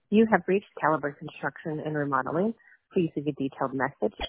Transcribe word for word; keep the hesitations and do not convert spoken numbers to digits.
You have reached Caliber Construction and Remodeling. Please leave a detailed message